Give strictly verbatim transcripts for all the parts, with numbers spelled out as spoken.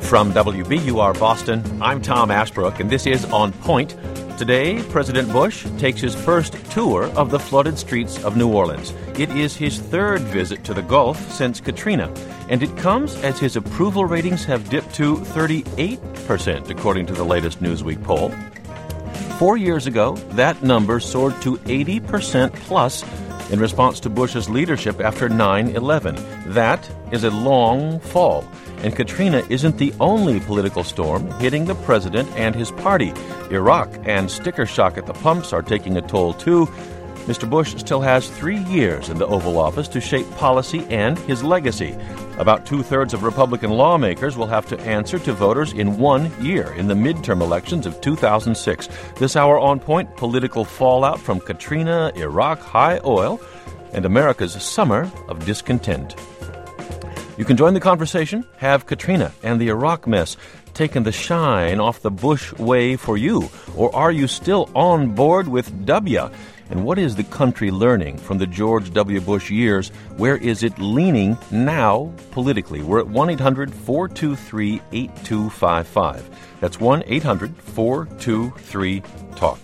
From W B U R Boston, I'm Tom Ashbrook, and this is On Point. Today, President Bush takes his first tour of the flooded streets of New Orleans. It is his third visit to the Gulf since Katrina, and it comes as his approval ratings have dipped to thirty-eight percent, according to the latest Newsweek poll. Four years ago, that number soared to eighty percent plus in response to Bush's leadership after nine eleven. That is a long fall. And Katrina isn't the only political storm hitting the president and his party. Iraq and sticker shock at the pumps are taking a toll, too. Mister Bush still has three years in the Oval Office to shape policy and his legacy. About two-thirds of Republican lawmakers will have to answer to voters in one year in the midterm elections of two thousand six. This hour on Point, political fallout from Katrina, Iraq, high oil, and America's summer of discontent. You can join the conversation. Have Katrina and the Iraq mess taken the shine off the Bush way for you? Or are you still on board with W? And what is the country learning from the George W. Bush years? Where is it leaning now politically? We're at one eight hundred four two three eight two five five. That's one eight hundred four two three talk.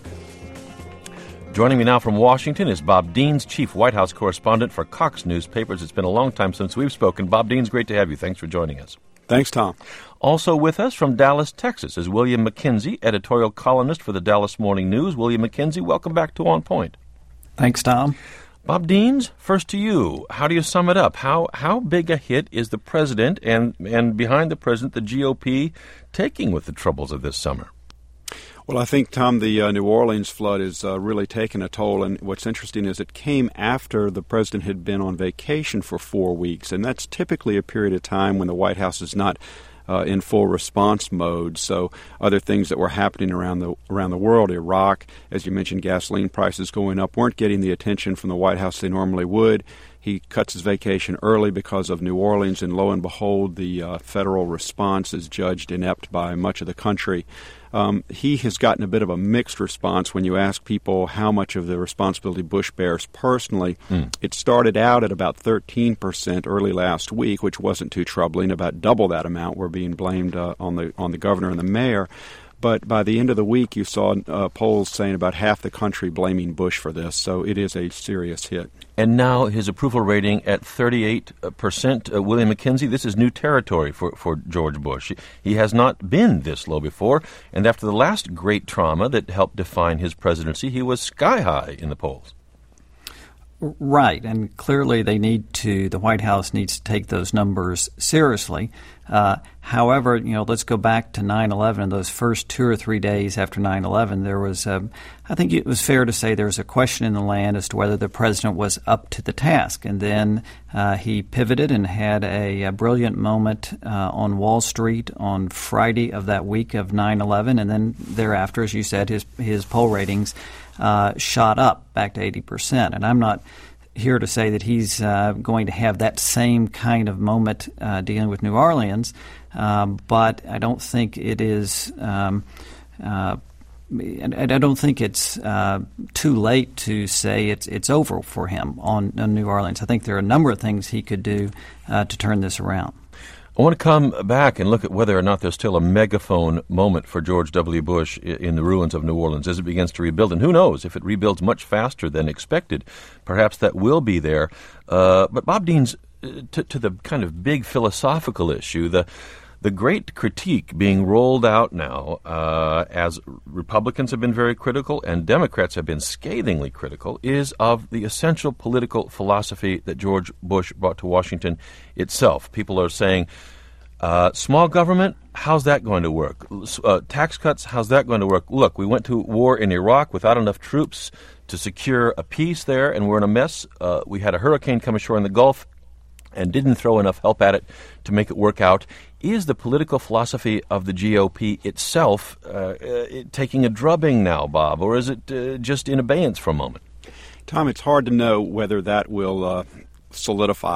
Joining me now from Washington is Bob Deans, chief White House correspondent for Cox Newspapers. It's been a long time since we've spoken. Bob Deans, great to have you. Thanks for joining us. Thanks, Tom. Also with us from Dallas, Texas, is William McKenzie, editorial columnist for the Dallas Morning News. William McKenzie, welcome back to On Point. Thanks, Tom. Bob Deans, first to you. How do you sum it up? How how big a hit is the president and, and behind the president, the G O P, taking with the troubles of this summer? Well, I think, Tom, the uh, New Orleans flood is uh, really taking a toll, and what's interesting is it came after the president had been on vacation for four weeks, and that's typically a period of time when the White House is not uh, in full response mode. So other things that were happening around the around the world, Iraq, as you mentioned, gasoline prices going up, weren't getting the attention from the White House they normally would. He cuts his vacation early because of New Orleans, and lo and behold, the uh, federal response is judged inept by much of the country. Um, he has gotten a bit of a mixed response when you ask people how much of the responsibility Bush bears personally. Mm. It started out at about thirteen percent early last week, which wasn't too troubling. About double that amount were being blamed uh, on the on the governor and the mayor. But by the end of the week, you saw uh, polls saying about half the country blaming Bush for this. So it is a serious hit. And now his approval rating at thirty-eight percent. Uh, William McKenzie, this is new territory for, for George Bush. He has not been this low before. And after the last great trauma that helped define his presidency, he was sky high in the polls. Right, and clearly they need to, the White House needs to take those numbers seriously. Uh, however, you know, let's go back to nine eleven. Those first two or three days after nine eleven, there was, um, I think it was fair to say there was a question in the land as to whether the president was up to the task. And then uh, he pivoted and had a, a brilliant moment uh, on Wall Street on Friday of that week of nine eleven. And then thereafter, as you said, his, his poll ratings uh, shot up back to eighty percent. And I'm not here to say that he's uh, going to have that same kind of moment uh, dealing with New Orleans, um, but I don't think it is um, uh, and I don't think it's uh, too late to say it's it's over for him on, on New Orleans. I think there are a number of things he could do uh, to turn this around. I want to come back and look at whether or not there's still a megaphone moment for George W. Bush in the ruins of New Orleans as it begins to rebuild. And who knows, if it rebuilds much faster than expected, perhaps that will be there. Uh, but Bob Deans, to, to the kind of big philosophical issue, the the great critique being rolled out now uh, as Republicans have been very critical and Democrats have been scathingly critical is of the essential political philosophy that George Bush brought to Washington itself. People are saying, uh, small government, how's that going to work? Uh, tax cuts, how's that going to work? Look, we went to war in Iraq without enough troops to secure a peace there, and we're in a mess. Uh, we had a hurricane come ashore in the Gulf and didn't throw enough help at it to make it work out. Is the political philosophy of the G O P itself uh, uh, taking a drubbing now, Bob, or is it uh, just in abeyance for a moment? Tom, it's hard to know whether that will uh, solidify.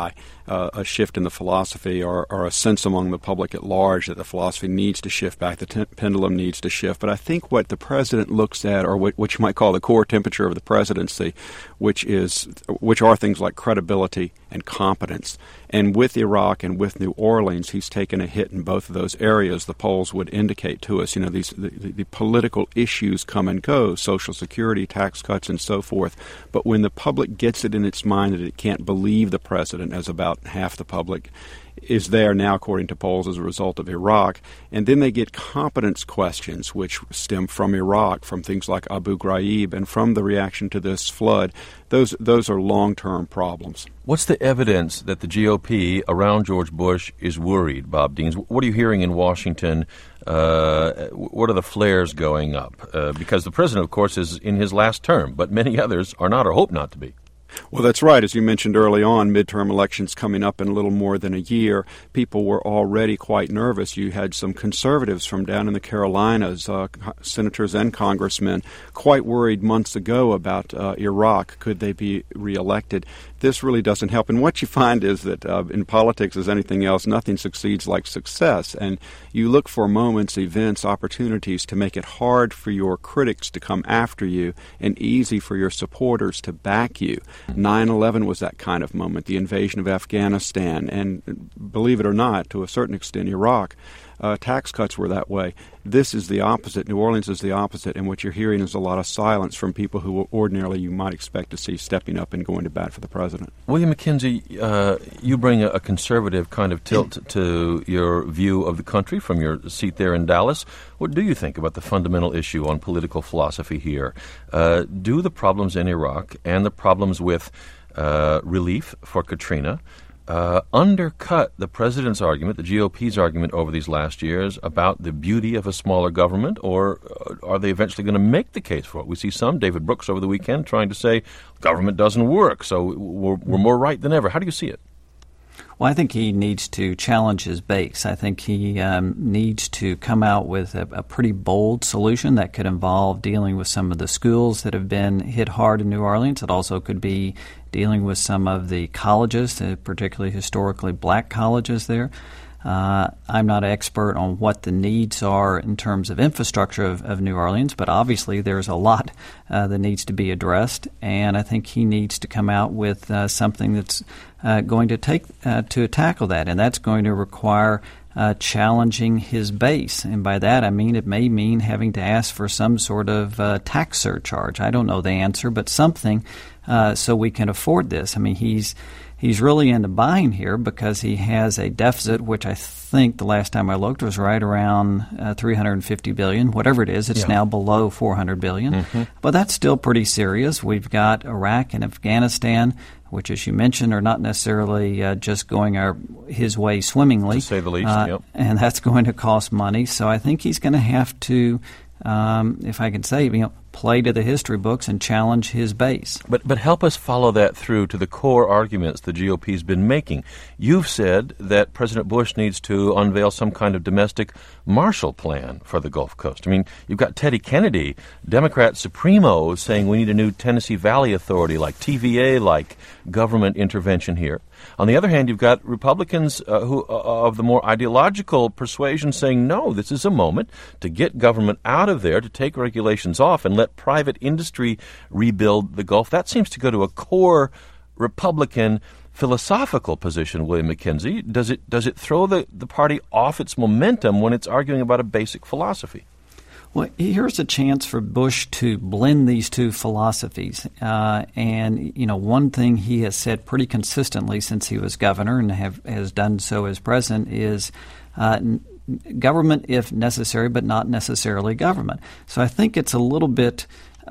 uh, a shift in the philosophy or, or a sense among the public at large that the philosophy needs to shift back, the t- pendulum needs to shift. But I think what the president looks at, or what, what you might call the core temperature of the presidency, which is which are things like credibility and competence. And with Iraq and with New Orleans, he's taken a hit in both of those areas. The polls would indicate to us, you know, these the, the, the political issues come and go, Social Security, tax cuts, and so forth. But when the public gets it in its mind that it can't believe the president, as about half the public is there now, according to polls, as a result of Iraq. And then they get competence questions, which stem from Iraq, from things like Abu Ghraib, and from the reaction to this flood. Those those are long-term problems. What's the evidence that the G O P around George Bush is worried, Bob Deans? What are you hearing in Washington? Uh, what are the flares going up? Uh, because the president, of course, is in his last term, but many others are not or hope not to be. Well, that's right. As you mentioned early on, midterm elections coming up in a little more than a year. People were already quite nervous. You had some conservatives from down in the Carolinas, uh, senators and congressmen, quite worried months ago about uh, Iraq. Could they be reelected? This really doesn't help. And what you find is that uh, in politics, as anything else, nothing succeeds like success. And you look for moments, events, opportunities to make it hard for your critics to come after you and easy for your supporters to back you. nine eleven was that kind of moment, the invasion of Afghanistan, and believe it or not, to a certain extent, Iraq. Uh, tax cuts were that way. This is the opposite. New Orleans is the opposite, and what you're hearing is a lot of silence from people who ordinarily you might expect to see stepping up and going to bat for the president. William McKenzie, uh, you bring a, a conservative kind of tilt to your view of the country from your seat there in Dallas. What do you think about the fundamental issue on political philosophy here? Uh, do the problems in Iraq and the problems with uh, relief for Katrina Uh, undercut the president's argument, the G O P's argument over these last years about the beauty of a smaller government, or uh, are they eventually going to make the case for it? We see some, David Brooks over the weekend, trying to say government doesn't work, so we're, we're more right than ever. How do you see it? Well, I think he needs to challenge his base. I think he um, needs to come out with a, a pretty bold solution that could involve dealing with some of the schools that have been hit hard in New Orleans. It also could be dealing with some of the colleges, particularly historically black colleges there. Uh, I'm not an expert on what the needs are in terms of infrastructure of, of New Orleans, but obviously there's a lot uh, that needs to be addressed, and I think he needs to come out with uh, something that's uh, going to take uh, to tackle that, and that's going to require uh, challenging his base. And by that I mean it may mean having to ask for some sort of uh, tax surcharge. I don't know the answer, but something uh, so we can afford this. I mean, he's He's really into buying here because he has a deficit, which I think the last time I looked was right around uh, three hundred fifty billion dollars. Whatever it is, it's yeah. now below four hundred billion dollars. Mm-hmm. But that's still pretty serious. We've got Iraq and Afghanistan, which, as you mentioned, are not necessarily uh, just going our his way swimmingly. To say the least, uh, yep. And that's going to cost money. So I think he's going to have to, um, if I can say, you know, play to the history books and challenge his base. But but help us follow that through to the core arguments the G O P's been making. You've said that President Bush needs to unveil some kind of domestic Marshall Plan for the Gulf Coast. I mean, you've got Teddy Kennedy, Democrat Supremo, saying we need a new Tennessee Valley Authority, like T V A-like government intervention here. On the other hand, you've got Republicans uh, who uh, of the more ideological persuasion saying, no, this is a moment to get government out of there, to take regulations off and let private industry rebuild the Gulf. That seems to go to a core Republican philosophical position, William McKenzie. Does it does it throw the, the party off its momentum when it's arguing about a basic philosophy? Well, here's a chance for Bush to blend these two philosophies. Uh, and, you know, one thing he has said pretty consistently since he was governor and have, has done so as president is uh, government if necessary, but not necessarily government. So I think it's a little bit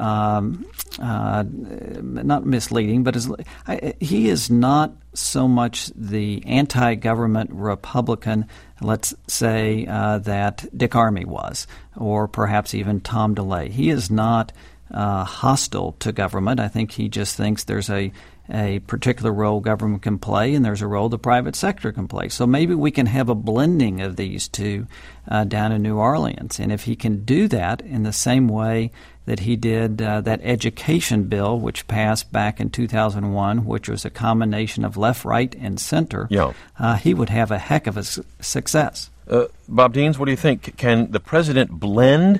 um, uh, not misleading, but is, I, he is not so much the anti-government Republican, let's say, uh, that Dick Armey was, or perhaps even Tom DeLay. He is not uh, hostile to government. I think he just thinks there's a a particular role government can play, and there's a role the private sector can play. So maybe we can have a blending of these two uh, down in New Orleans. And if he can do that in the same way that he did uh, that education bill, which passed back in two thousand one, which was a combination of left, right, and center, yeah. uh, he would have a heck of a su- success. Uh, Bob Deans, what do you think? Can the president blend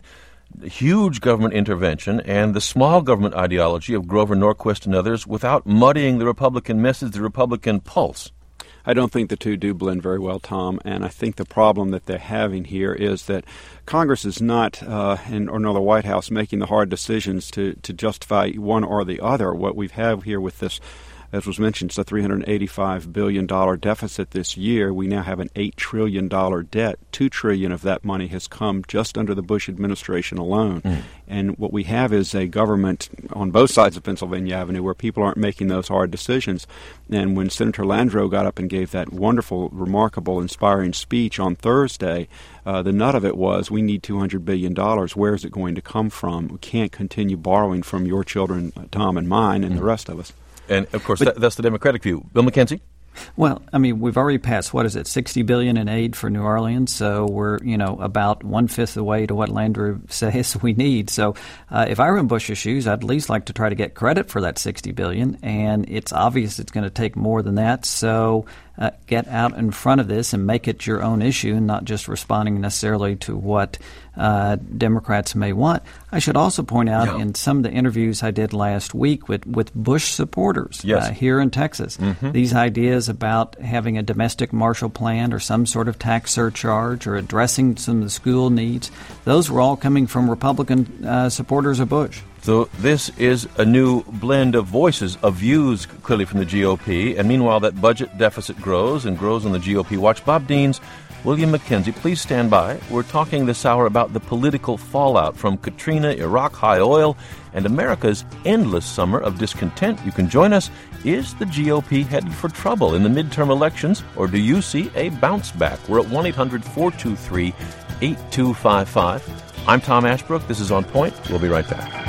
huge government intervention and the small government ideology of Grover Norquist and others without muddying the Republican message, the Republican pulse? I don't think the two do blend very well, Tom, and I think the problem that they're having here is that Congress is not, uh, and, or nor the White House, making the hard decisions to, to justify one or the other. What we have here with this, as was mentioned, it's a three hundred eighty-five billion dollars deficit this year. We now have an eight trillion dollars debt. two trillion dollars of that money has come just under the Bush administration alone. Mm. And what we have is a government on both sides of Pennsylvania Avenue where people aren't making those hard decisions. And when Senator Landrieu got up and gave that wonderful, remarkable, inspiring speech on Thursday, uh, the nut of it was, we need two hundred billion dollars. Where is it going to come from? We can't continue borrowing from your children, Tom and mine, and mm. the rest of us. And, of course, but, that, that's the Democratic view. Bill McKenzie? Well, I mean, we've already passed, what is it, sixty billion dollars in aid for New Orleans, so we're, you know, about one-fifth of the way to what Landrieu says we need. So uh, if I were in Bush's shoes, I'd at least like to try to get credit for that sixty billion dollars, and it's obvious it's going to take more than that. So uh, get out in front of this and make it your own issue and not just responding necessarily to what uh, Democrats may want. I should also point out yeah. in some of the interviews I did last week with, with Bush supporters yes. uh, here in Texas, mm-hmm. these ideas about having a domestic Marshall Plan or some sort of tax surcharge or addressing some of the school needs, those were all coming from Republican uh, supporters of Bush. So this is a new blend of voices, of views, clearly from the G O P. And meanwhile, that budget deficit grows and grows on the G O P watch. Bob Deans, William McKenzie, please stand by. We're talking this hour about the political fallout from Katrina, Iraq high oil, and America's endless summer of discontent. You can join us. Is the G O P headed for trouble in the midterm elections, or do you see a bounce back? We're at one eight hundred four two three eight two five five. I'm Tom Ashbrook. This is On Point. We'll be right back.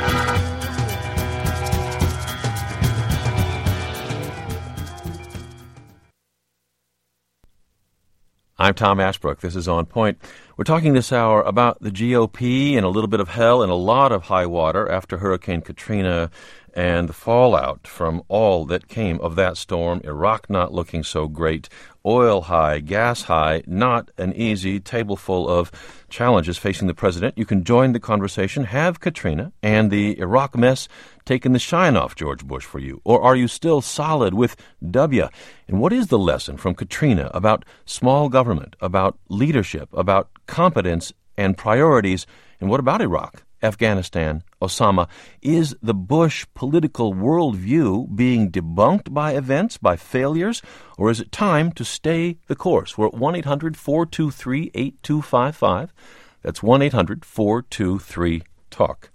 I'm Tom Ashbrook. This is On Point. We're talking this hour about the G O P and a little bit of hell and a lot of high water after Hurricane Katrina and the fallout from all that came of that storm. Iraq not looking so great. Oil high, gas high, not an easy table full of challenges facing the president. You can join the conversation. Have Katrina and the Iraq mess taken the shine off George Bush for you? Or are you still solid with W? And what is the lesson from Katrina about small government, about leadership, about competence and priorities? And what about Iraq, Afghanistan, Osama? Is the Bush political worldview being debunked by events, by failures, or is it time to stay the course? We're at one eight hundred four two three eight two five five. That's one eight hundred four two three talk.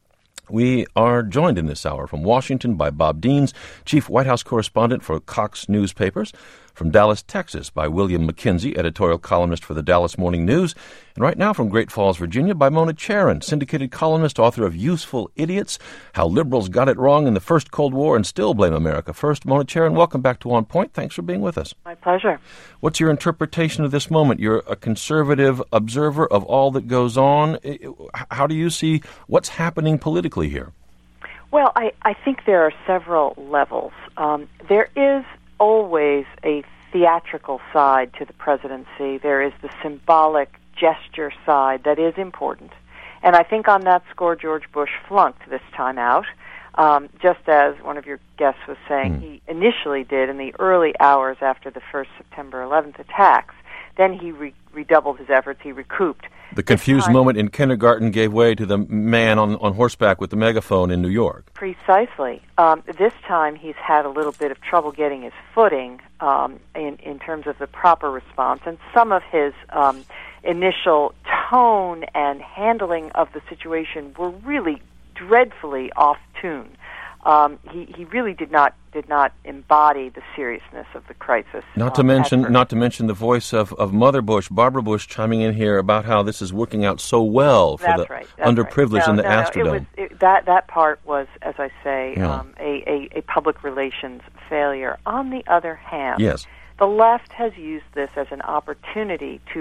We are joined in this hour from Washington by Bob Deans, Chief White House Correspondent for Cox Newspapers, from Dallas, Texas by William McKenzie, editorial columnist for the Dallas Morning News, and right now from Great Falls, Virginia by Mona Charen, syndicated columnist, author of Useful Idiots, How Liberals Got It Wrong in the First Cold War and Still Blame America First. Mona Charen, welcome back to On Point. Thanks for being with us. My pleasure. What's your interpretation of this moment? You're a conservative observer of all that goes on. How do you see what's happening politically here? Well, I, I think there are several levels. Um, there is always a theatrical side to the presidency. There is the symbolic gesture side that is important. And I think on that score, George Bush flunked this time out, um, just as one of your guests was saying mm. he initially did in the early hours after the first September eleventh attacks. Then he re- redoubled his efforts. He recouped. The confused moment in kindergarten gave way to the man on, on horseback with the megaphone in New York. Precisely. Um, this time he's had a little bit of trouble getting his footing um, in, in terms of the proper response. And some of his um, initial tone and handling of the situation were really dreadfully off-tune. Um, he, he really did not did not embody the seriousness of the crisis. Not to um, mention, not to mention the voice of, of Mother Bush, Barbara Bush, chiming in here about how this is working out so well for that's the right, that's underprivileged right. no, in the no, Astrodome. No, it was, it, that that part was, as I say, yeah. um, a, a, a public relations failure. On the other hand, yes. the left has used this as an opportunity to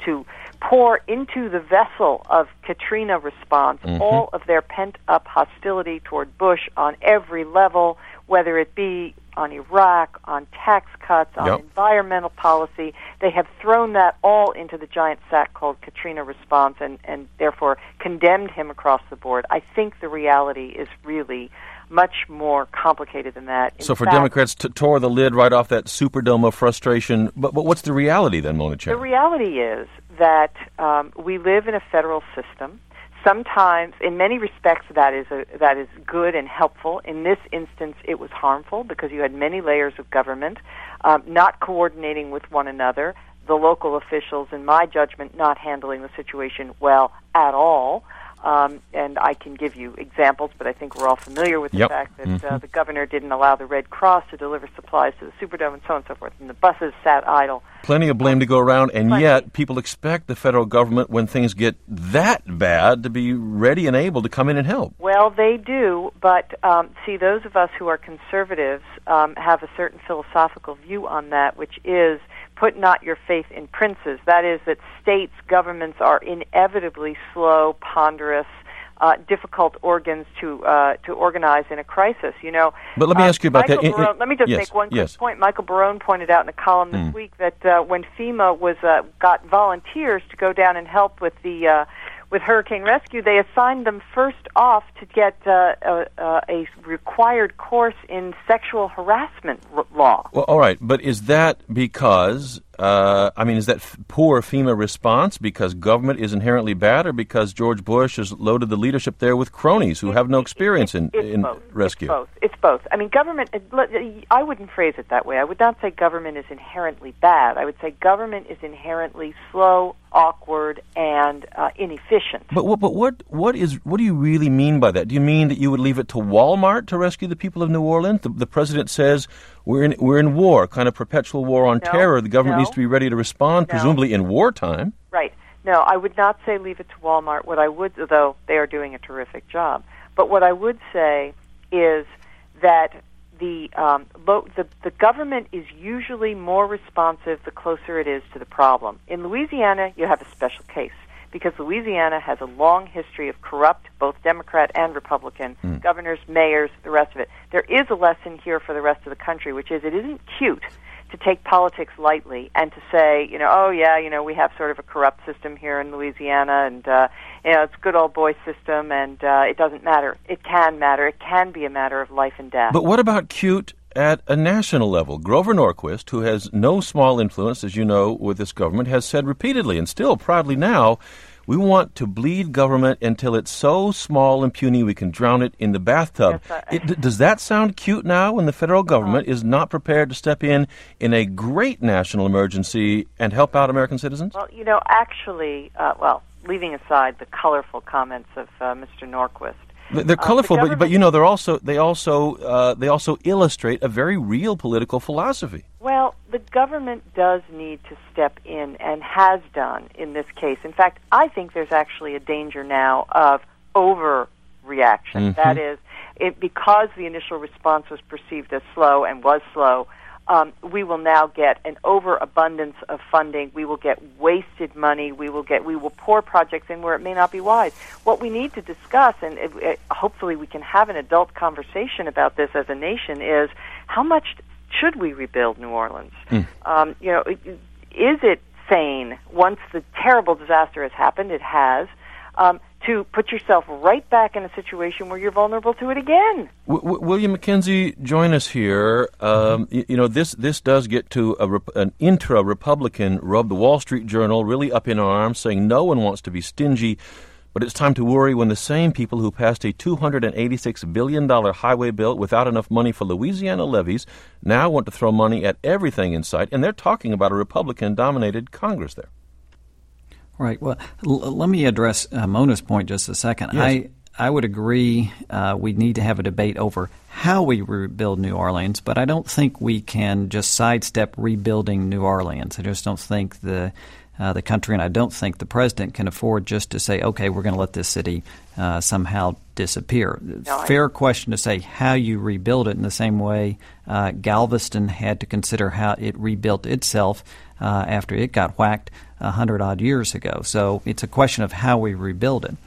to pour into the vessel of Katrina response mm-hmm. all of their pent-up hostility toward Bush on every level, whether it be on Iraq, on tax cuts, on yep. environmental policy. They have thrown that all into the giant sack called Katrina response and, and therefore condemned him across the board. I think the reality is really much more complicated than that. In so for fact, Democrats to tore the lid right off that Superdome of frustration, but, but what's the reality then, Mona Chang? The reality is that um, we live in a federal system. Sometimes, in many respects, that is a, that is good and helpful. In this instance, it was harmful because you had many layers of government um, not coordinating with one another, the local officials, in my judgment, not handling the situation well at all. Um, and I can give you examples, but I think we're all familiar with the yep. fact that mm-hmm. uh, the governor didn't allow the Red Cross to deliver supplies to the Superdome and so on and so forth, and the buses sat idle. Plenty of blame to go around, and Plenty. yet people expect the federal government, when things get that bad, to be ready and able to come in and help. Well, they do, but um, see, those of us who are conservatives um, have a certain philosophical view on that, which is put not your faith in princes. That is, that states, governments are inevitably slow, ponderous, uh, difficult organs to uh, to organize in a crisis. You know. But let me uh, ask you about Michael that. Barone, in, let me just yes, make one quick yes. point. Michael Barone pointed out in a column this mm. week that uh, when FEMA was uh, got volunteers to go down and help with the uh, with hurricane rescue, they assigned them first off to get uh, a, a required course in sexual harassment r- law. Well, all right, but is that because, uh, I mean, is that f- poor FEMA response because government is inherently bad, or because George Bush has loaded the leadership there with cronies who it, have no experience it, in, in both. rescue? It's both. It's both. I mean, government, I wouldn't phrase it that way. I would not say government is inherently bad. I would say government is inherently slow, awkward, and uh, inefficient. But what, but what, what is, what do you really mean by that? Do you mean that you would leave it to Walmart to rescue the people of New Orleans? The, the president says we're in, we're in war, kind of perpetual war on no, terror. The government no, needs to be ready to respond, no. presumably in wartime. Right. No, I would not say leave it to Walmart. What I would, though they are doing a terrific job, but what I would say is that the um, lo- the the government is usually more responsive the closer it is to the problem. In Louisiana, you have a special case because Louisiana has a long history of corrupt, both Democrat and Republican, mm. governors, mayors, the rest of it. There is a lesson here for the rest of the country, which is it isn't cute to take politics lightly and to say, you know, oh, yeah, you know, we have sort of a corrupt system here in Louisiana, and, uh, you know, it's a good old boy system, and uh, it doesn't matter. It can matter. It can be a matter of life and death. But what about cute at a national level? Grover Norquist, who has no small influence, as you know, with this government, has said repeatedly, and still proudly now, we want to bleed government until it's so small and puny we can drown it in the bathtub. Yes, I, it, does that sound cute now when the federal government uh, is not prepared to step in in a great national emergency and help out American citizens? Well, you know, actually, uh, well, leaving aside the colorful comments of uh, Mister Norquist, they're colorful, uh, the but but you know they're also they also uh, they also illustrate a very real political philosophy. Well, the government does need to step in and has done in this case. In fact, I think there's actually a danger now of overreaction. Mm-hmm. That is, it, because the initial response was perceived as slow and was slow, um, we will now get an overabundance of funding. We will get wasted money. We will get we will pour projects in where it may not be wise. What we need to discuss, and it, it, hopefully we can have an adult conversation about this as a nation, is how much should we rebuild New Orleans? Mm. Um, you know, is it sane once the terrible disaster has happened? It has. Um, to put yourself right back in a situation where you're vulnerable to it again. W- w- William McKenzie, join us here. Um, you, you know, this this does get to a rep- an intra-Republican rub. The Wall Street Journal really up in arms, saying no one wants to be stingy, but it's time to worry when the same people who passed a two hundred eighty-six billion dollars highway bill without enough money for Louisiana levees now want to throw money at everything in sight, and they're talking about a Republican-dominated Congress there. Right. Well, l- let me address uh, Mona's point just a second. Yes. I I would agree uh, we need to have a debate over how we rebuild New Orleans, but I don't think we can just sidestep rebuilding New Orleans. I just don't think the uh, the country, and I don't think the president can afford just to say, okay, we're going to let this city uh, somehow disappear. No, Fair I... question to say how you rebuild it in the same way uh, Galveston had to consider how it rebuilt itself uh, after it got whacked a hundred odd years ago. So it's a question of how we rebuild it.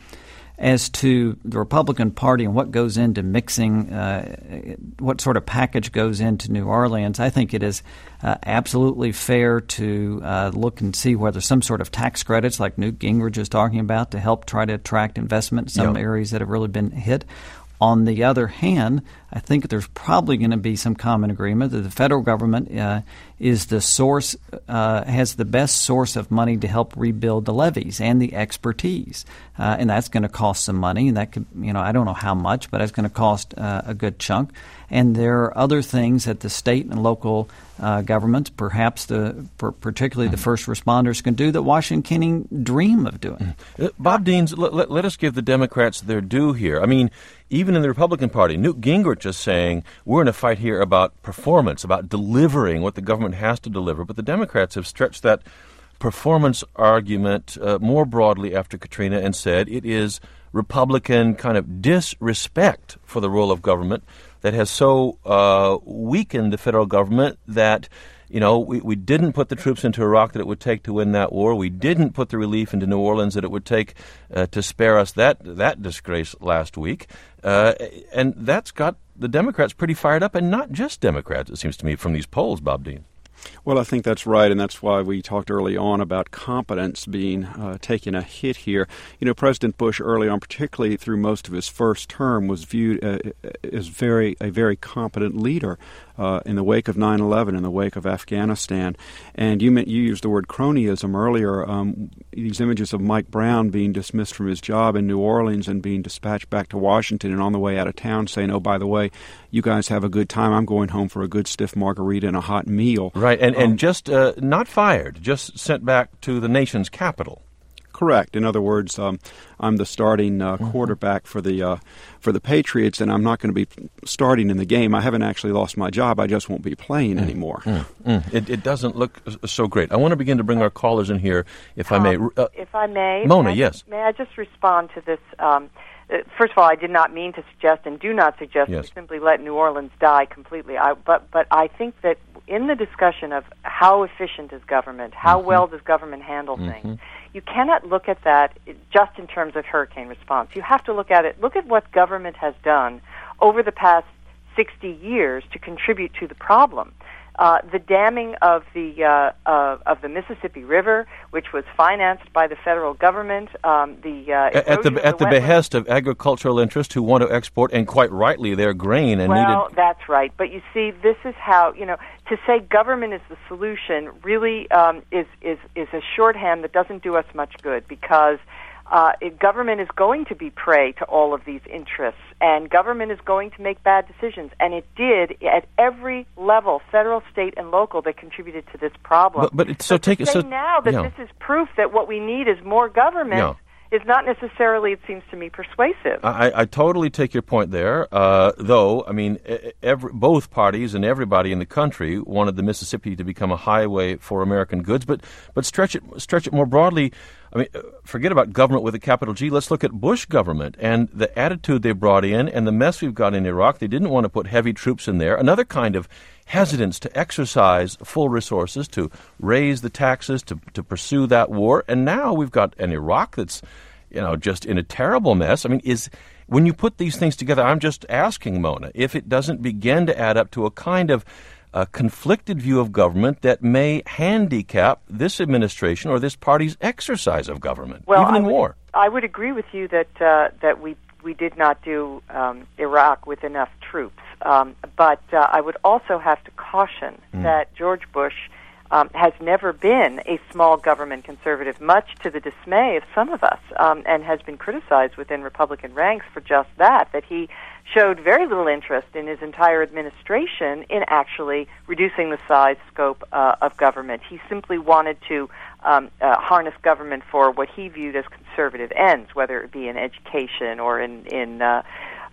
As to the Republican Party and what goes into mixing, uh, what sort of package goes into New Orleans, I think it is uh, absolutely fair to uh, look and see whether some sort of tax credits, like Newt Gingrich is talking about, to help try to attract investment in some yeah. areas that have really been hit. On the other hand, I think there's probably going to be some common agreement that the federal government uh, is the source, uh, has the best source of money to help rebuild the levees and the expertise, uh, and that's going to cost some money. And that could, you know, I don't know how much, but it's going to cost uh, a good chunk. And there are other things that the state and local uh, governments, perhaps the particularly the first responders, can do that Washington can't even dream of doing. Uh, Bob Deans, let, let, let us give the Democrats their due here. I mean, even in the Republican Party, Newt Gingrich is saying we're in a fight here about performance, about delivering what the government has to deliver. But the Democrats have stretched that performance argument uh, more broadly after Katrina and said it is Republican kind of disrespect for the role of government that has so uh, weakened the federal government that, you know, we, we didn't put the troops into Iraq that it would take to win that war. We didn't put the relief into New Orleans that it would take uh, to spare us that that disgrace last week. Uh, and that's got the Democrats pretty fired up, and not just Democrats, it seems to me, from these polls, Bob Dean. Well, I think that's right, and that's why we talked early on about competence being uh, taking a hit here. You know, President Bush early on, particularly through most of his first term, was viewed uh, as very a very competent leader uh, in the wake of nine eleven, in the wake of Afghanistan. And you meant, you used the word cronyism earlier. Um, these images of Mike Brown being dismissed from his job in New Orleans and being dispatched back to Washington, and on the way out of town saying, oh, by the way, you guys have a good time. I'm going home for a good stiff margarita and a hot meal. Right, and, um, and just uh, not fired, just sent back to the nation's capital. Correct. In other words, um, I'm the starting uh, mm-hmm. quarterback for the uh, for the Patriots, and I'm not going to be starting in the game. I haven't actually lost my job. I just won't be playing mm. anymore. Mm. Mm. It, it doesn't look so great. I want to begin to bring our callers in here, if um, I may. Uh, if I may. Mona, may I, yes. May I just respond to this? Um, First of all, I did not mean to suggest and do not suggest yes. we simply let New Orleans die completely. I, but, but I think that in the discussion of how efficient is government, how mm-hmm. well does government handle mm-hmm. things, you cannot look at that just in terms of hurricane response. You have to look at it, look at what government has done over the past sixty years to contribute to the problem. Uh, the damming of the uh, uh, of the Mississippi River, which was financed by the federal government, um, the uh, at the at the, the behest of agricultural interests who want to export, and quite rightly, their grain and well, needed. Well, that's right. But you see, this is how, you know, to say government is the solution really um, is is is a shorthand that doesn't do us much good, because Uh, it, government is going to be prey to all of these interests, and government is going to make bad decisions, and it did at every level, federal, state, and local, that contributed to this problem. But, but it's so, so take to it say so now that yeah. this is proof that what we need is more government Yeah. is not necessarily, it seems to me, persuasive. I, I totally take your point there, uh, though, I mean, every, both parties and everybody in the country wanted the Mississippi to become a highway for American goods, but but stretch it stretch it more broadly. I mean, forget about government with a capital G. Let's look at Bush government and the attitude they brought in and the mess we've got in Iraq. They didn't want to put heavy troops in there. Another kind of hesitance to exercise full resources, to raise the taxes, to to pursue that war. And now we've got an Iraq that's, you know, just in a terrible mess. I mean, is when you put these things together, I'm just asking, Mona, if it doesn't begin to add up to a kind of a conflicted view of government that may handicap this administration or this party's exercise of government, well, even in I would, war. I would agree with you that uh, that we we did not do um, Iraq with enough troops, um, but uh, I would also have to caution mm. that George Bush um, has never been a small government conservative, much to the dismay of some of us, um, and has been criticized within Republican ranks for just that, that he showed very little interest in his entire administration in actually reducing the size, scope uh, of government. He simply wanted to um, uh, harness government for what he viewed as conservative ends, whether it be in education or in, in uh,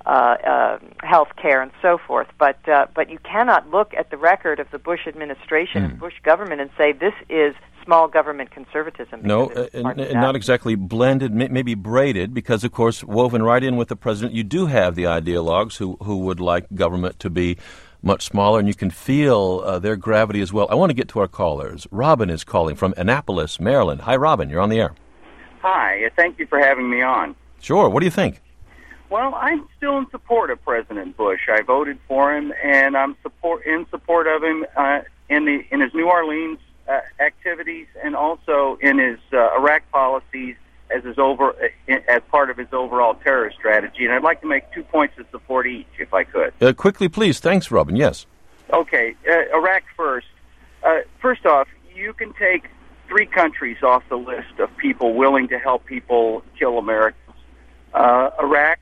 uh, uh, health care and so forth. But uh, but you cannot look at the record of the Bush administration mm. and Bush government and say this is small government conservatism. No, uh, n- not exactly blended, may- maybe braided, because, of course, woven right in with the president, you do have the ideologues who, who would like government to be much smaller, and you can feel uh, their gravity as well. I want to get to our callers. Robin is calling from Annapolis, Maryland. Hi, Robin. You're on the air. Hi. Thank you for having me on. Sure. What do you think? Well, I'm still in support of President Bush. I voted for him, and I'm support in support of him uh, in the in his New Orleans uh, activities, and also in his uh, Iraq policies as his over as part of his overall terror strategy. And I'd like to make two points of support each, if I could. Uh, quickly, please. Thanks, Robin. Yes. Okay, uh, Iraq first. Uh, first off, you can take three countries off the list of people willing to help people kill Americans: uh, Iraq,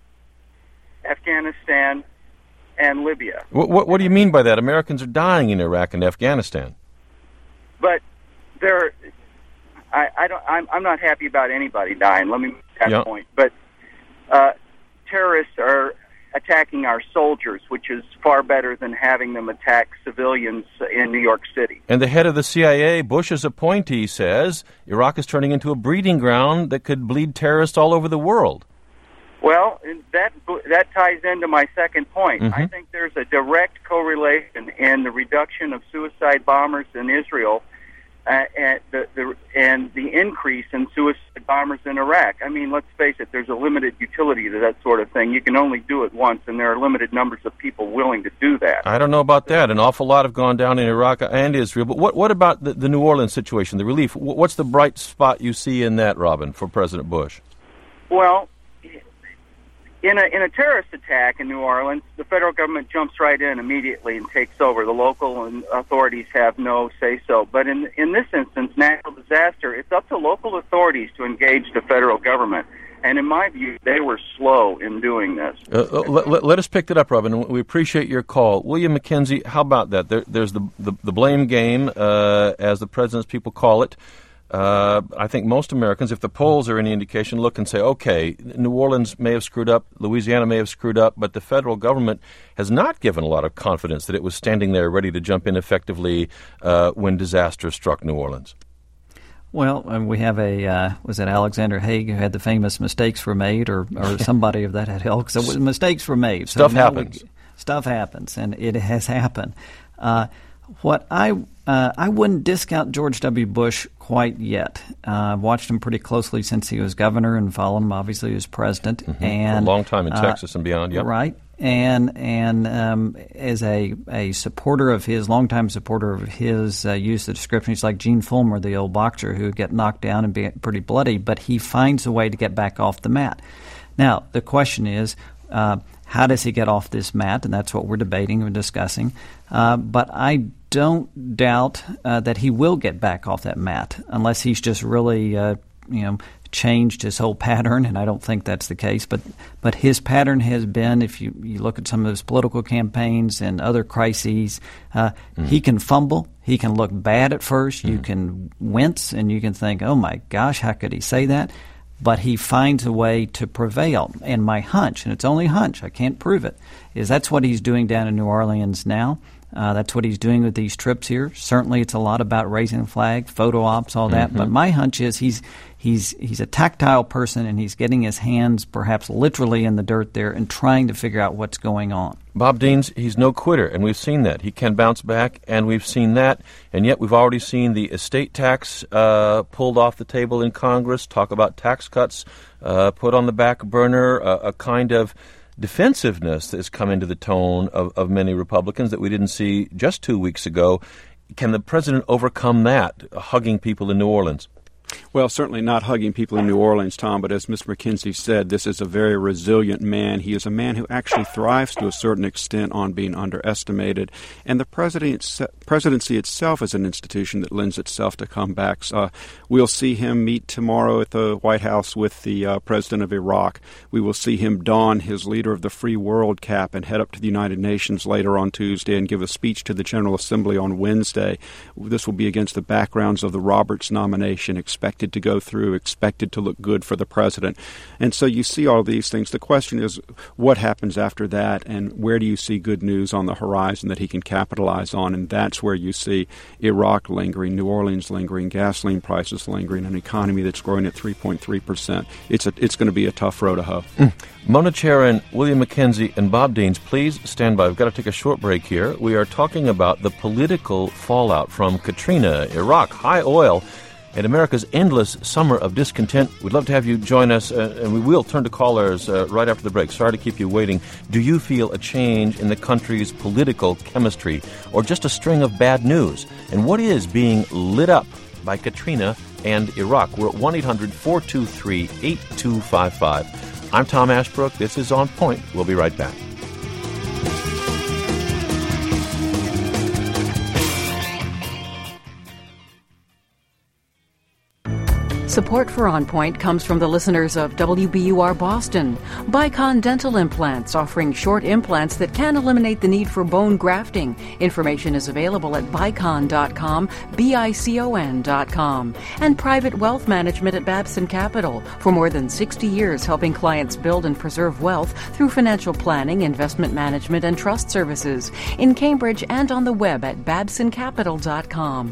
Afghanistan, and Libya. What, what, what do you mean by that? Americans are dying in Iraq and Afghanistan. But there, I, I don't. I'm, I'm not happy about anybody dying. Let me make that yeah. point. But uh, terrorists are attacking our soldiers, which is far better than having them attack civilians in New York City. And the head of the C I A, Bush's appointee, says Iraq is turning into a breeding ground that could bleed terrorists all over the world. Well, that that ties into my second point. Mm-hmm. I think there's a direct correlation in the reduction of suicide bombers in Israel uh, and the, the and the increase in suicide bombers in Iraq. I mean, let's face it, there's a limited utility to that sort of thing. You can only do it once, and there are limited numbers of people willing to do that. I don't know about that. An awful lot have gone down in Iraq and Israel. But what what about the, the New Orleans situation, the relief? What's the bright spot you see in that, Robin, for President Bush? Well, In a in a terrorist attack in New Orleans, the federal government jumps right in immediately and takes over. The local and authorities have no say-so. But in in this instance, natural disaster, it's up to local authorities to engage the federal government. And in my view, they were slow in doing this. Uh, let, let, let us pick that up, Robin. We appreciate your call. William McKenzie, how about that? There, there's the, the, the blame game, uh, as the president's people call it. Uh, I think most Americans, if the polls are any indication, look and say, okay, New Orleans may have screwed up, Louisiana may have screwed up, but the federal government has not given a lot of confidence that it was standing there ready to jump in effectively uh, when disaster struck New Orleans. Well, and we have a, uh, was it Alexander Haig who had the famous mistakes were made, or, or somebody of that had helped? So mistakes were made. So stuff happens. We, stuff happens, and it has happened. Uh, what I uh, I wouldn't discount George W. Bush quite yet. Uh, I've watched him pretty closely since he was governor and followed him, obviously, as president. Mm-hmm. And for a long time in uh, Texas and beyond, yep. Right. And and um, as a, a supporter of his, longtime supporter of his uh, use of description, he's like Gene Fulmer, the old boxer who would get knocked down and be pretty bloody, but he finds a way to get back off the mat. Now, the question is, uh, how does he get off this mat? And that's what we're debating and discussing. Uh, but I don't doubt uh, that he will get back off that mat unless he's just really, uh, you know, changed his whole pattern, and I don't think that's the case. But but his pattern has been, if you, you look at some of his political campaigns and other crises, uh, mm. he can fumble. He can look bad at first. Mm. You can wince, and you can think, oh, my gosh, how could he say that? But he finds a way to prevail. And my hunch, and it's only a hunch, I can't prove it, is that's what he's doing down in New Orleans now. Uh, that's what he's doing with these trips here. Certainly it's a lot about raising the flag, photo ops, all that. Mm-hmm. But my hunch is he's he's he's a tactile person, and he's getting his hands perhaps literally in the dirt there and trying to figure out what's going on. Bob Deans, he's no quitter, and we've seen that. He can bounce back, and we've seen that. And yet we've already seen the estate tax uh, pulled off the table in Congress, talk about tax cuts uh, put on the back burner, uh, a kind of defensiveness that has come into the tone of, of many Republicans that we didn't see just two weeks ago. Can the president overcome that, hugging people in New Orleans? Well, certainly not hugging people in New Orleans, Tom, but as Mister McKenzie said, this is a very resilient man. He is a man who actually thrives to a certain extent on being underestimated. And the presidency itself is an institution that lends itself to comebacks. Uh, we'll see him meet tomorrow at the White House with the uh, president of Iraq. We will see him don his Leader of the Free World cap and head up to the United Nations later on Tuesday and give a speech to the General Assembly on Wednesday. This will be against the backgrounds of the Roberts nomination, expected expected to go through, expected to look good for the president. And so you see all these things. The question is, what happens after that, and where do you see good news on the horizon that he can capitalize on? And that's where you see Iraq lingering, New Orleans lingering, gasoline prices lingering, an economy that's growing at three point three percent. It's a, it's going to be a tough road to hoe. Mm. Mona Charen, William McKenzie, and Bob Deans, please stand by. We've got to take a short break here. We are talking about the political fallout from Katrina, Iraq, high oil, and America's endless summer of discontent. We'd love to have you join us, uh, and we will turn to callers uh, right after the break. Sorry to keep you waiting. Do you feel a change in the country's political chemistry, or just a string of bad news? And what is being lit up by Katrina and Iraq? We're at one eight hundred four two three eight two five five. I'm Tom Ashbrook. This is On Point. We'll be right back. Support for On Point comes from the listeners of W B U R Boston. Bicon Dental Implants, offering short implants that can eliminate the need for bone grafting. Information is available at bicon dot com, B I C O N dot com. And Private Wealth Management at Babson Capital. For more than sixty years, helping clients build and preserve wealth through financial planning, investment management, and trust services. In Cambridge and on the web at babson capital dot com.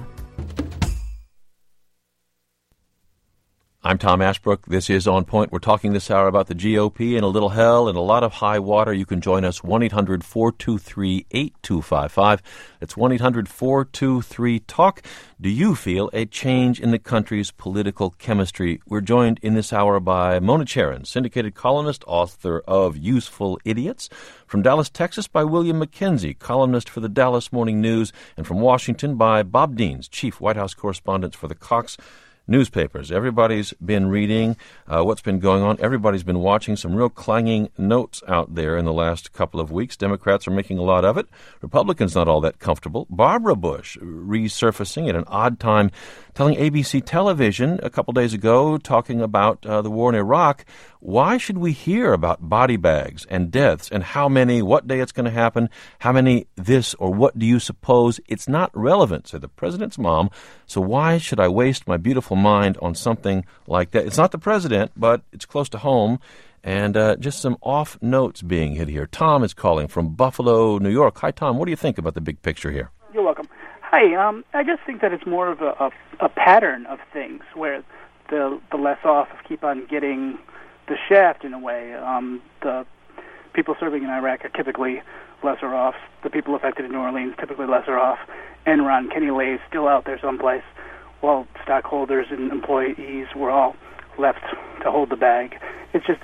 I'm Tom Ashbrook. This is On Point. We're talking this hour about the G O P and a little hell and a lot of high water. You can join us, one eight hundred four two three eight two five five. That's one eight hundred four two three talk. Do you feel a change in the country's political chemistry? We're joined in this hour by Mona Charen, syndicated columnist, author of Useful Idiots. From Dallas, Texas, by William McKenzie, columnist for the Dallas Morning News. And from Washington, by Bob Deans, chief White House correspondent for the Cox newspapers. Everybody's been reading uh, what's been going on. Everybody's been watching some real clanging notes out there in the last couple of weeks. Democrats are making a lot of it. Republicans not all that comfortable. Barbara Bush resurfacing at an odd time, telling A B C television a couple days ago, talking about uh, the war in Iraq. Why should we hear about body bags and deaths and how many, what day it's going to happen, how many this or what do you suppose? It's not relevant, said the president's mom. So why should I waste my beautiful mind on something like that? It's not the president, but it's close to home. And uh, just some off notes being hit here. Tom is calling from Buffalo, New York. Hi, Tom. What do you think about the big picture here? You're welcome. Hi. Um, I just think that it's more of a, a, a pattern of things where the the less off keep on getting the shaft in a way. Um, the people serving in Iraq are typically lesser off. The people affected in New Orleans typically lesser off. Enron, Kenny Lay is still out there someplace, while stockholders and employees were all left to hold the bag. It's just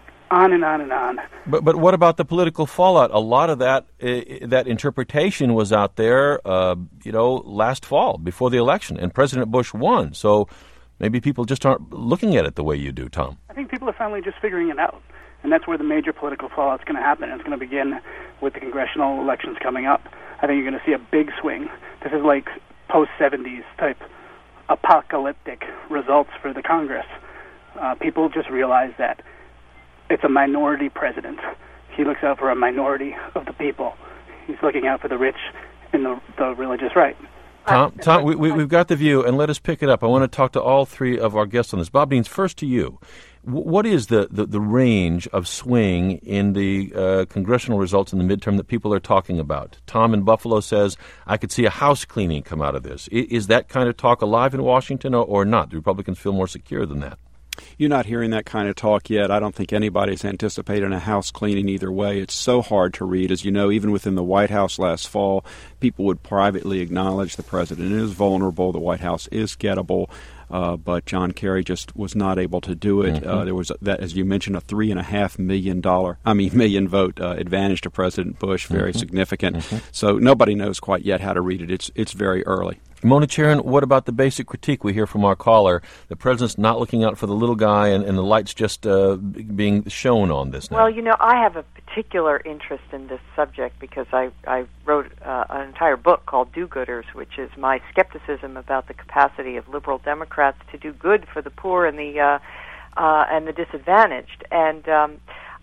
on and on and on. But but what about the political fallout? A lot of that uh, that interpretation was out there, uh, you know, last fall before the election, and President Bush won. So maybe people just aren't looking at it the way you do, Tom. I think people are finally just figuring it out, and that's where the major political fallout is going to happen. It's going to begin with the congressional elections coming up. I think you're going to see a big swing. This is like post-seventies type apocalyptic results for the Congress. Uh, people just realize that it's a minority president. He looks out for a minority of the people. He's looking out for the rich and the, the religious right. Tom, Tom we, we, we've got the view, and let us pick it up. I want to talk to all three of our guests on this. Bob Deans, first to you. W- what is the, the, the range of swing in the uh, congressional results in the midterm that people are talking about? Tom in Buffalo says, I could see a house cleaning come out of this. I, is that kind of talk alive in Washington or, or not? Do Republicans feel more secure than that? You're not hearing that kind of talk yet. I don't think anybody's anticipating a house cleaning either way. It's so hard to read. As you know, even within the White House last fall, people would privately acknowledge the president is vulnerable, the White House is gettable, uh, but John Kerry just was not able to do it. Mm-hmm. Uh, there was, that, as you mentioned, a three and a half million dollar, I mean, million vote uh, advantage to President Bush, very mm-hmm. significant. Mm-hmm. So nobody knows quite yet how to read it. It's it's very early. Mona Charen, what about the basic critique we hear from our caller? The president's not looking out for the little guy, and, and the light's just uh, being shown on this now. Well, you know, I have a particular interest in this subject because I, I wrote uh, an entire book called Do-Gooders, which is my skepticism about the capacity of liberal Democrats to do good for the poor and the uh, uh, and the disadvantaged. And um,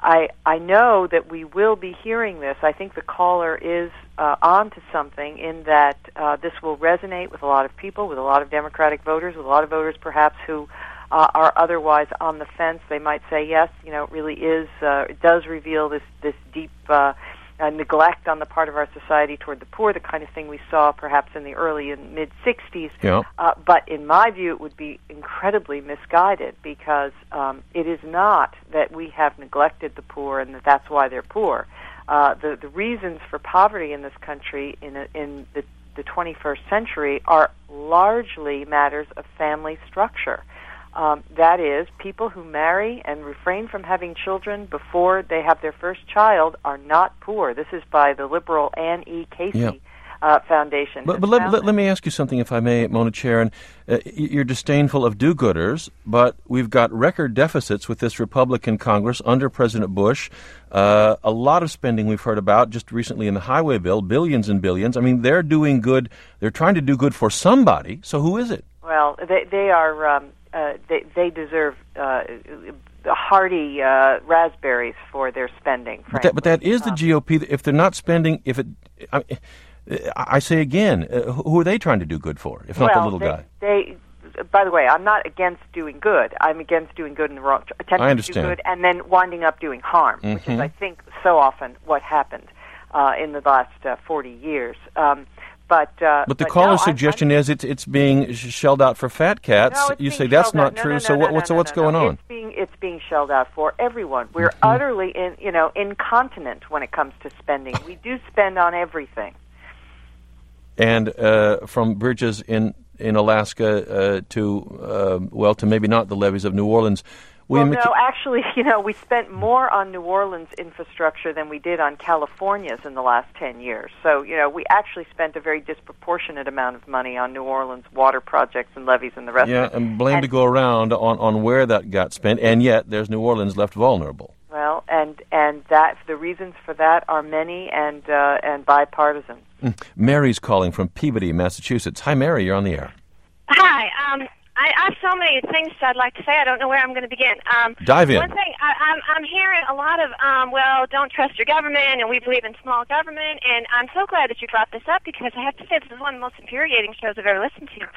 I I know that we will be hearing this. I think the caller is uh, on to something in that uh, this will resonate with a lot of people, with a lot of Democratic voters, with a lot of voters perhaps who uh, are otherwise on the fence. They might say, yes, you know, it really is, uh, it does reveal this, this deep uh, uh, neglect on the part of our society toward the poor, the kind of thing we saw perhaps in the early and mid-sixties. Yeah. Uh, but in my view, it would be incredibly misguided because um, it is not that we have neglected the poor and that that's why they're poor. Uh, the, the reasons for poverty in this country in, a, in the, the twenty-first century are largely matters of family structure. Um, that is, people who marry and refrain from having children before they have their first child are not poor. This is by the liberal Anne E. Casey yeah. uh, Foundation. But, but let, let, let me ask you something, if I may, Mona Charen. Uh, you're disdainful of do-gooders, but we've got record deficits with this Republican Congress under President Bush. Uh, a lot of spending we've heard about just recently in the highway bill, billions and billions. I mean, they're doing good. They're trying to do good for somebody. So who is it? Well, they, they are... Um, Uh, they, they deserve uh, hearty uh, raspberries for their spending, frankly. But that, but that is the um, G O P. If they're not spending, if it, I, I say again, uh, who are they trying to do good for, if not well, the little they, guy? They, by the way, I'm not against doing good. I'm against doing good in the wrong, attempting to do good and then winding up doing harm, mm-hmm. which is, I think, so often what happened uh, in the last uh, forty years. Um, But, uh, but the but caller's no, suggestion I'm, I'm, is it's it's being shelled out for fat cats. No, you say that's not no, true. No, no, so no, what, no, what's no, so what's no, going no. on? It's being it's being shelled out for everyone. We're mm-hmm. utterly in you know incontinent when it comes to spending. We do spend on everything. And uh, from bridges in in Alaska uh, to uh, well to maybe not the levees of New Orleans. Well, no, actually, you know, we spent more on New Orleans infrastructure than we did on California's in the last ten years. So, you know, we actually spent a very disproportionate amount of money on New Orleans water projects and levees and the rest yeah, of it. and blame and, to go around on, on where that got spent, and yet there's New Orleans left vulnerable. Well, and and that the reasons for that are many and uh, and bipartisan. Mm. Mary's calling from Peabody, Massachusetts. Hi, Mary, you're on the air. Hi. Um, I, I have so many things I'd like to say. I don't know where I'm going to begin. Um, Dive in. One thing, I, I'm, I'm hearing a lot of, um, well, don't trust your government, and we believe in small government, and I'm so glad that you brought this up because I have to say this is one of the most infuriating shows I've ever listened to.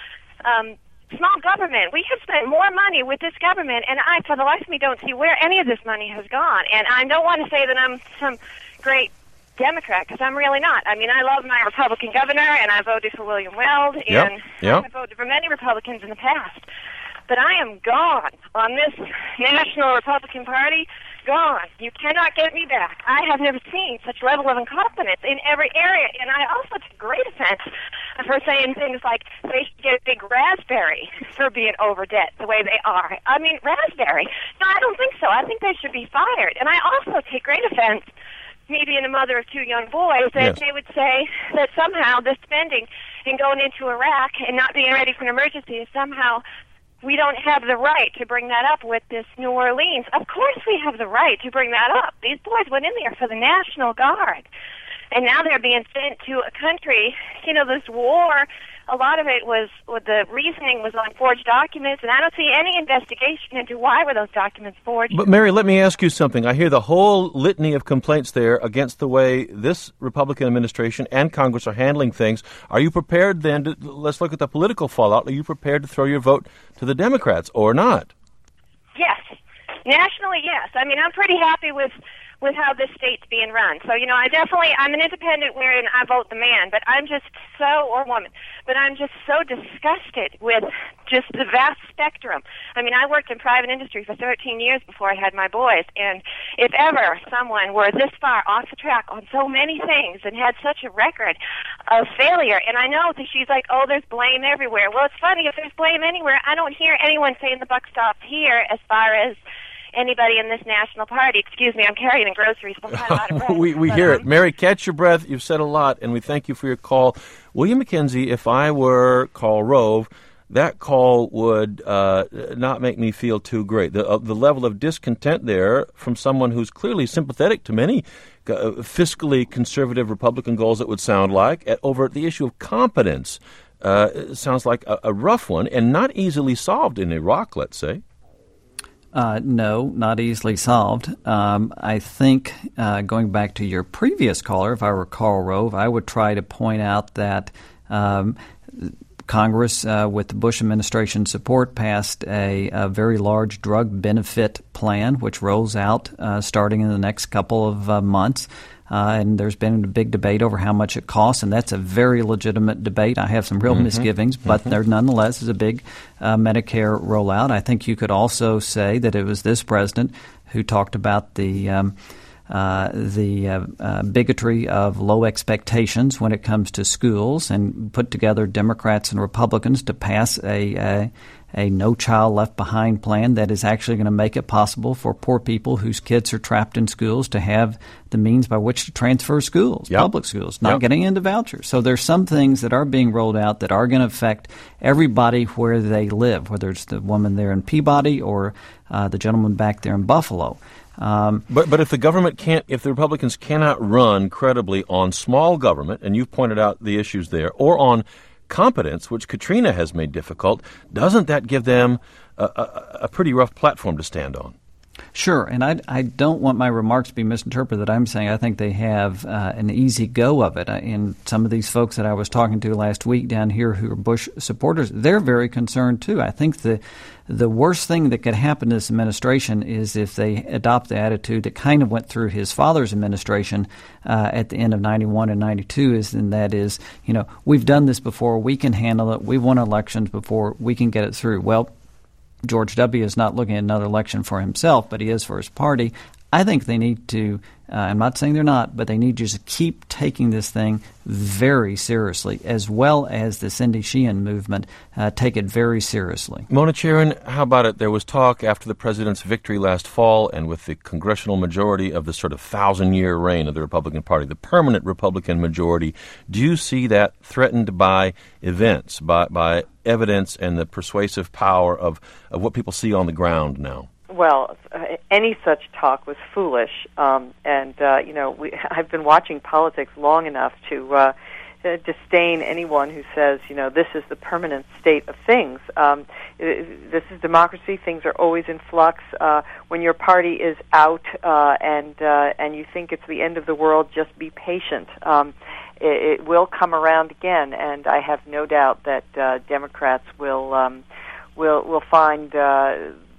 Um, small government. We have spent more money with this government, and I, for the life of me, don't see where any of this money has gone. And I don't want to say that I'm some great Democrat, because I'm really not. I mean, I love my Republican governor, and I voted for William Weld, yep. and yep. I voted for many Republicans in the past. But I am gone on this National Republican Party. Gone. You cannot get me back. I have never seen such level of incompetence in every area, and I also took great offense for saying things like they should get a big raspberry for being over debt the way they are. I mean, raspberry. No, I don't think so. I think they should be fired. And I also take great offense, me being a mother of two young boys, that yes. they would say that somehow the spending in going into Iraq and not being ready for an emergency is somehow we don't have the right to bring that up with this New Orleans. Of course we have the right to bring that up. These boys went in there for the National Guard, and now they're being sent to a country, you know, this war. A lot of it was, the reasoning was on forged documents, and I don't see any investigation into why were those documents forged. But, Mary, let me ask you something. I hear the whole litany of complaints there against the way this Republican administration and Congress are handling things. Are you prepared then to, let's look at the political fallout, are you prepared to throw your vote to the Democrats or not? Yes. Nationally, yes. I mean, I'm pretty happy with with how this state's being run. So, you know, I definitely, I'm an independent wherein I vote the man, but I'm just so, or woman, but I'm just so disgusted with just the vast spectrum. I mean, I worked in private industry for thirteen years before I had my boys, and if ever someone were this far off the track on so many things and had such a record of failure, and I know that she's like, oh, there's blame everywhere. Well, it's funny, if there's blame anywhere, I don't hear anyone saying the buck stops here as far as anybody in this national party. Excuse me, I'm carrying groceries behind a lot of breath. we we but, hear um, it. Mary, catch your breath. You've said a lot, and we thank you for your call. William McKenzie, if I were Karl Rove, that call would uh, not make me feel too great. The, uh, the level of discontent there from someone who's clearly sympathetic to many uh, fiscally conservative Republican goals, it would sound like, at, over the issue of competence, uh, sounds like a, a rough one and not easily solved in Iraq, let's say. Uh, no, not easily solved. Um, I think, uh, going back to your previous caller, if I were Karl Rove, I would try to point out that um, Congress, uh, with the Bush administration support, passed a, a very large drug benefit plan, which rolls out uh, starting in the next couple of uh, months. Uh, and there's been a big debate over how much it costs, and that's a very legitimate debate. I have some real mm-hmm. misgivings, but mm-hmm. there nonetheless is a big uh, Medicare rollout. I think you could also say that it was this president who talked about the um, uh, the uh, uh, bigotry of low expectations when it comes to schools, and put together Democrats and Republicans to pass a, a a No Child Left Behind plan that is actually going to make it possible for poor people whose kids are trapped in schools to have the means by which to transfer schools, yep. public schools, not yep. getting into vouchers. So there's some things that are being rolled out that are going to affect everybody where they live, whether it's the woman there in Peabody or uh, the gentleman back there in Buffalo. Um, but but if the government can't, if the Republicans cannot run credibly on small government, and you've pointed out the issues there, or on competence, which Katrina has made difficult, doesn't that give them a, a, a pretty rough platform to stand on? Sure, and I, I don't want my remarks to be misinterpreted that I'm saying I think they have uh, an easy go of it. And some of these folks that I was talking to last week down here who are Bush supporters, they're very concerned too. I think the the worst thing that could happen to this administration is if they adopt the attitude that kind of went through his father's administration uh, at the end of ninety-one and ninety-two, is, and that is, you know, we've done this before, we can handle it, we've won elections before, we can get it through. Well, George W. is not looking at another election for himself, but he is for his party. I think they need to, uh, I'm not saying they're not, but they need to just keep taking this thing very seriously, as well as the Cindy Sheehan movement uh, take it very seriously. Mona Charen, how about it? There was talk after the president's victory last fall, and with the congressional majority of the sort of thousand-year reign of the Republican Party, the permanent Republican majority. Do you see that threatened by events, by, by evidence and the persuasive power of, of what people see on the ground now? Well, uh, any such talk was foolish, um, and uh, you know, we, I've been watching politics long enough to uh, uh, disdain anyone who says, you know, this is the permanent state of things. Um, this is democracy; things are always in flux. Uh, when your party is out uh, and uh, and you think it's the end of the world, just be patient. Um, it, it will come around again, and I have no doubt that uh, Democrats will um, will will find Uh,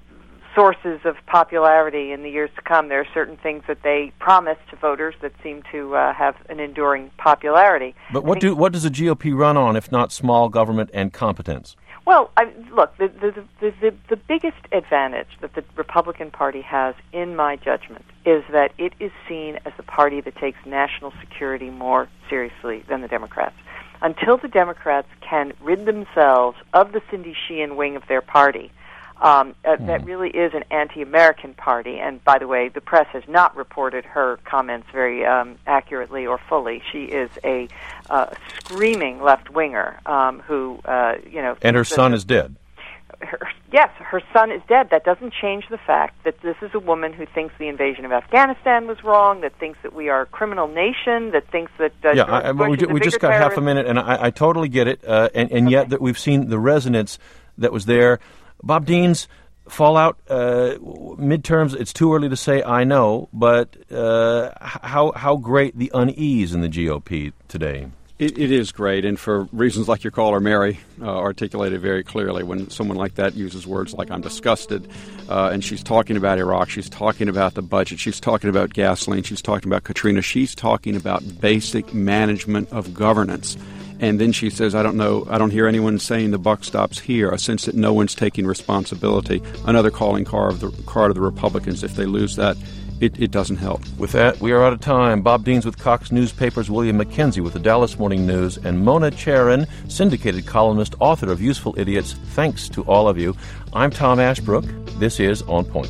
sources of popularity in the years to come. There are certain things that they promise to voters that seem to uh, have an enduring popularity. But what do what does the G O P run on if not small government and competence? Well, I, look, the the, the the the biggest advantage that the Republican Party has, in my judgment, is that it is seen as the party that takes national security more seriously than the Democrats. Until the Democrats can rid themselves of the Cindy Sheehan wing of their party, Um, uh, mm. that really is an anti-American party. And by the way, the press has not reported her comments very um, accurately or fully. She is a uh, screaming left-winger um, who, uh, you know... And her son is dead. Her, yes, her son is dead. That doesn't change the fact that this is a woman who thinks the invasion of Afghanistan was wrong, that thinks that we are a criminal nation, that thinks that... Uh, yeah, I, I, we, we just got terrorist. half a minute, and I, I totally get it. Uh, and and okay. Yet that we've seen the resonance that was there. Bob Deans, fallout, uh, midterms, it's too early to say, I know, but uh, how how great the unease in the G O P today? It, it is great, and for reasons like your caller, Mary, uh, articulated very clearly. When someone like that uses words like I'm disgusted, uh, and she's talking about Iraq, she's talking about the budget, she's talking about gasoline, she's talking about Katrina, she's talking about basic management of governance. And then she says, I don't know, I don't hear anyone saying the buck stops here, a sense that no one's taking responsibility. Another calling card of the, card of the Republicans. If they lose that, it, it doesn't help. With that, we are out of time. Bob Deans with Cox Newspapers, William McKenzie with the Dallas Morning News, and Mona Charen, syndicated columnist, author of Useful Idiots. Thanks to all of you. I'm Tom Ashbrook. This is On Point.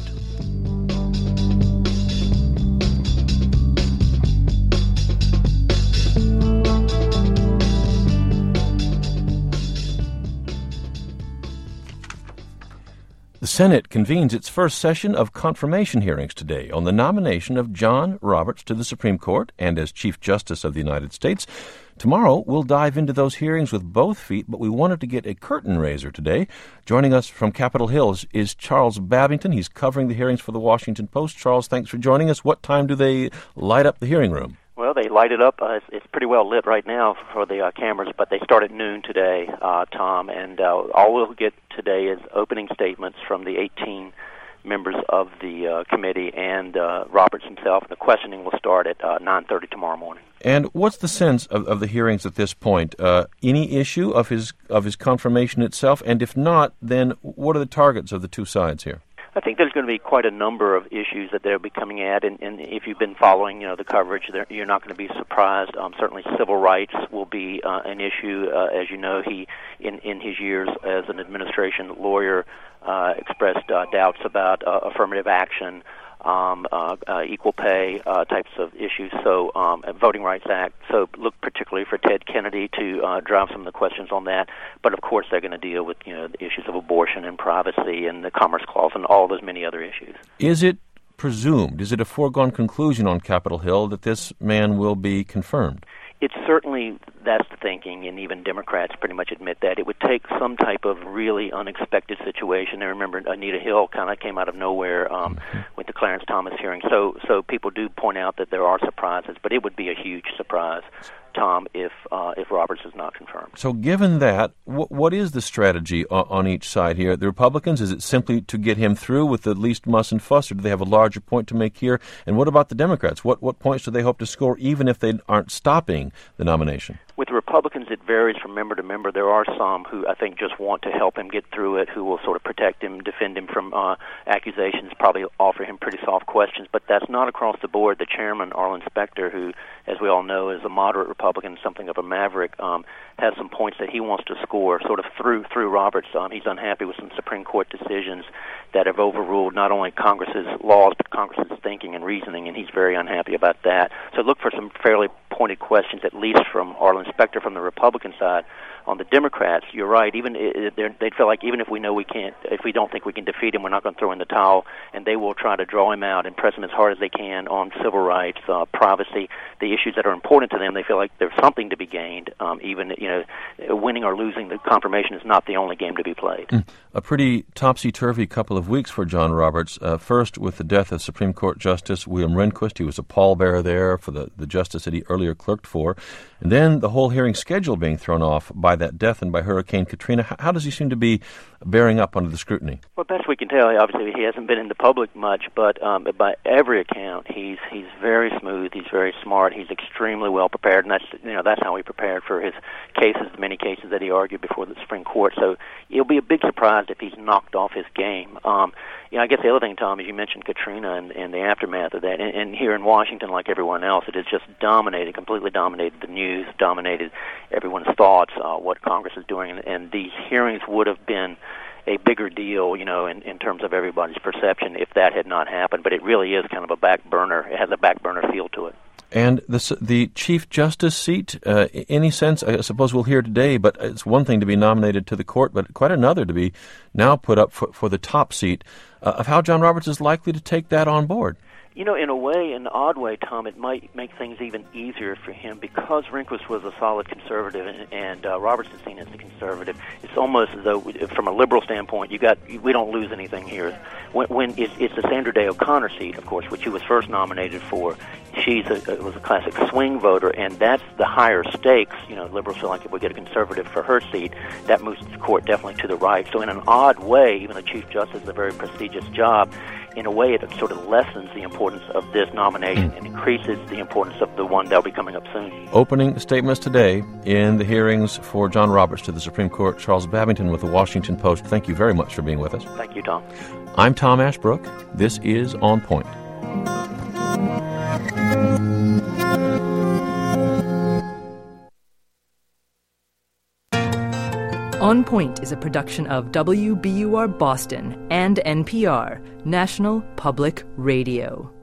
The Senate convenes its first session of confirmation hearings today on the nomination of John Roberts to the Supreme Court and as Chief Justice of the United States. Tomorrow, we'll dive into those hearings with both feet, but we wanted to get a curtain raiser today. Joining us from Capitol Hill is Charles Babington. He's covering the hearings for the Washington Post. Charles, thanks for joining us. What time do they light up the hearing room? Well, they light it up. Uh, it's, it's pretty well lit right now for the uh, cameras, but they start at noon today, uh, Tom, and uh, all we'll get today is opening statements from the eighteen members of the uh, committee and uh, Roberts himself. The questioning will start at uh, nine thirty tomorrow morning. And what's the sense of, of the hearings at this point? Uh, any issue of his of his confirmation itself? And if not, then what are the targets of the two sides here? I think there's going to be quite a number of issues that they'll be coming at, and, and if you've been following, you know, the coverage, you're not going to be surprised. Um, certainly, civil rights will be uh, an issue. Uh, as you know, he, in, in his years as an administration lawyer, uh, expressed uh, doubts about uh, affirmative action. Um, uh, uh, equal pay uh, types of issues, so um, a Voting Rights Act. So look particularly for Ted Kennedy to uh, drive some of the questions on that. But of course, they're going to deal with you know the issues of abortion and privacy and the Commerce Clause and all those many other issues. Is it presumed? Is it a foregone conclusion on Capitol Hill that this man will be confirmed? It's certainly, that's the thinking, and even Democrats pretty much admit that. It would take some type of really unexpected situation. I remember Anita Hill kind of came out of nowhere um, mm-hmm. with the Clarence Thomas hearing. So so people do point out that there are surprises, but it would be a huge surprise, Tom, if uh, if Roberts is not confirmed. So given that, wh- what is the strategy on, on each side here? The Republicans, is it simply to get him through with the least muss and fuss, or do they have a larger point to make here? And what about the Democrats? What what points do they hope to score, even if they aren't stopping the nomination? With the Republicans, it varies from member to member. There are some who I think just want to help him get through it, who will sort of protect him, defend him from uh, accusations, probably offer him pretty soft questions. But that's not across the board. The chairman, Arlen Specter, who, as we all know, is a moderate Republican, something of a maverick, um, has some points that he wants to score sort of through through Roberts. Um, he's unhappy with some Supreme Court decisions that have overruled not only Congress's laws, but Congress's thinking and reasoning, and he's very unhappy about that. So look for some fairly pointed questions, at least from Arlen Specter from the Republican side. On the Democrats, you're right. Even they'd feel like even if we know we can't, if we don't think we can defeat him, we're not going to throw in the towel, and they will try to draw him out and press him as hard as they can on civil rights, uh, privacy, the issues that are important to them. They feel like there's something to be gained. Um, even you know, winning or losing the confirmation is not the only game to be played. Mm. A pretty topsy-turvy couple of weeks for John Roberts. Uh, first, with the death of Supreme Court Justice William Rehnquist, he was a pallbearer there for the, the justice that he earlier clerked for, and then the whole hearing schedule being thrown off by that death and by Hurricane Katrina. How, how does he seem to be bearing up under the scrutiny? Well, best we can tell, obviously he hasn't been in the public much, but um, by every account, he's he's very smooth, he's very smart, he's extremely well prepared, and that's you know that's how he prepared for his cases, the many cases that he argued before the Supreme Court. So it'll be a big surprise if he's knocked off his game. Um, you know, I guess the other thing, Tom, is you mentioned Katrina and, and the aftermath of that, and, and here in Washington, like everyone else, it has just dominated, completely dominated the news, dominated everyone's thoughts, uh, what Congress is doing, and, and these hearings would have been a bigger deal, you know, in, in terms of everybody's perception if that had not happened. But it really is kind of a back burner. It has a back burner feel to it. And the the Chief Justice seat, uh, any sense, I suppose we'll hear today, but it's one thing to be nominated to the court, but quite another to be now put up for, for the top seat, uh, of how John Roberts is likely to take that on board. You know, in a way, in an odd way, Tom, it might make things even easier for him because Rehnquist was a solid conservative and, and uh, Roberts is seen as a conservative. It's almost as though, from a liberal standpoint, you got we don't lose anything here. When, when it's, it's the Sandra Day O'Connor seat, of course, which he was first nominated for. She's a, was a classic swing voter, and that's the higher stakes. You know, liberals feel like if we get a conservative for her seat, that moves the court definitely to the right. So in an odd way, even though Chief Justice is a very prestigious job, in a way, it sort of lessens the importance of this nomination and increases the importance of the one that'll be coming up soon. Opening statements today in the hearings for John Roberts to the Supreme Court. Charles Babington with the Washington Post. Thank you very much for being with us. Thank you, Tom. I'm Tom Ashbrook. This is On Point. On Point is a production of W B U R Boston and N P R, National Public Radio.